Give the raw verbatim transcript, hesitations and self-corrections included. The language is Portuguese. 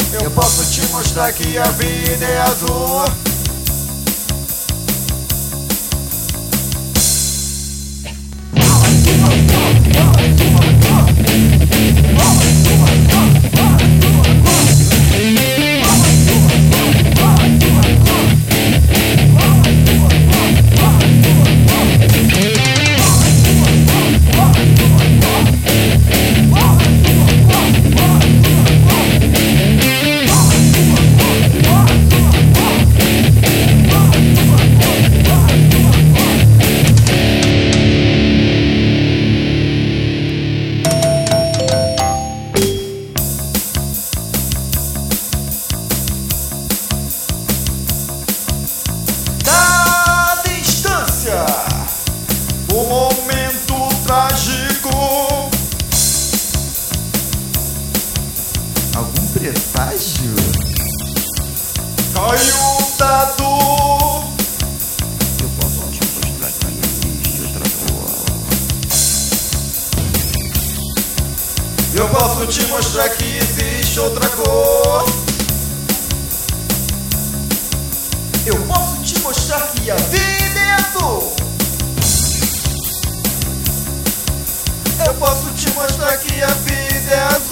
Eu posso te mostrar que a vida é azul. Algum presságio? Caiu um dado. Eu posso te mostrar que existe outra cor. Eu posso te mostrar que existe outra cor. Eu posso te mostrar que a vida é azul. Eu posso te mostrar que a vida é azul.